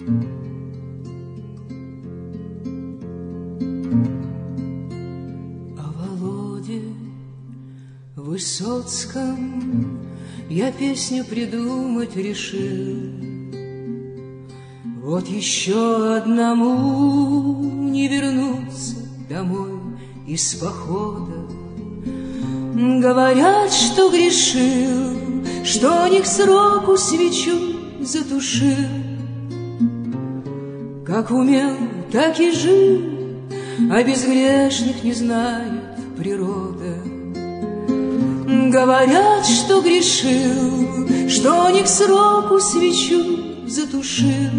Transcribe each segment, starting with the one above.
О Володе Высоцком я песню придумать решил. Вот еще одному не вернуться домой из похода. Говорят, что грешил, что не к сроку свечу затушил. Как умел, так и жил, а безгрешных не знает природа. Говорят, что грешил, что не к сроку свечу затушил.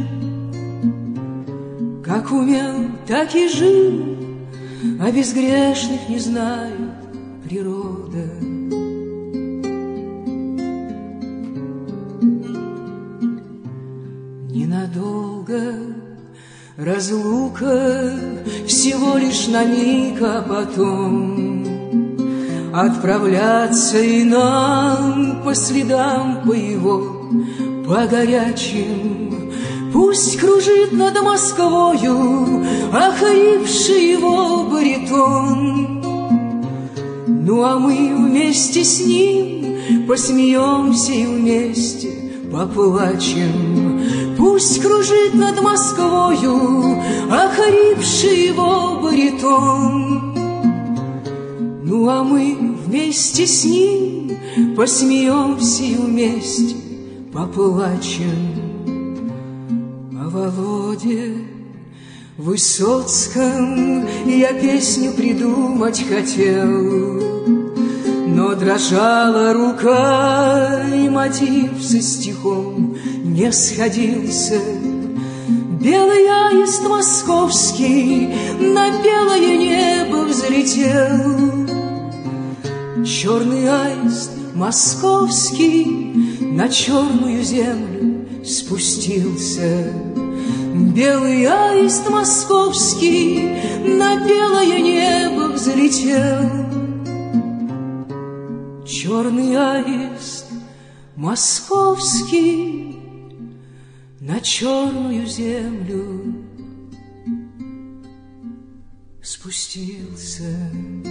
Как умел, так и жил, а безгрешных не знает природа. Ненадолго разлука, всего лишь на миг, а потом отправляться и нам по следам по его, по горячим. Пусть кружит над Москвою охрипший его баритон. Ну а мы вместе с ним посмеемся и вместе поплачем. Пусть кружит над Москвою охрипший его баритон. Ну а мы вместе с ним посмеемся и вместе поплачем. О Володе Высоцком я песню придумать хотел, но дрожала рука, и мотив со стихом не сходился. Белый аист московский на белое небо взлетел. Черный аист московский на черную землю спустился. Белый аист московский на белое небо взлетел. Черный аист московский на черную землю спустился.